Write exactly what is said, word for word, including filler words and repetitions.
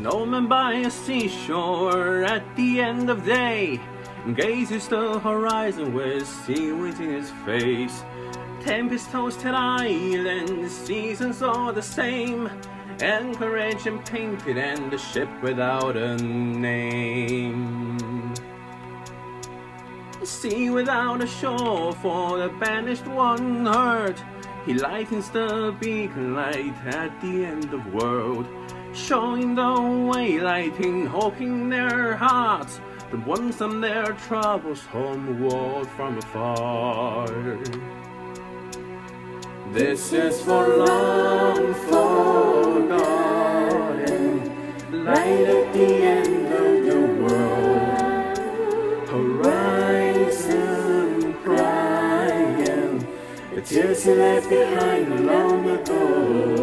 old man by a seashore at the end of day gazes the horizon with seaweed in his face. Tempest-tossed islands, seasons all the same, anchorage and painted and the ship without a name. Sea without a shore for the banished one heard. He lightens the beacon light at the end of world, showing the way, lighting hope in their hearts that won some their troubles homeward from afar. This is for long forgotten, light at the end of the world, horizon crying, the tears he left behind long ago.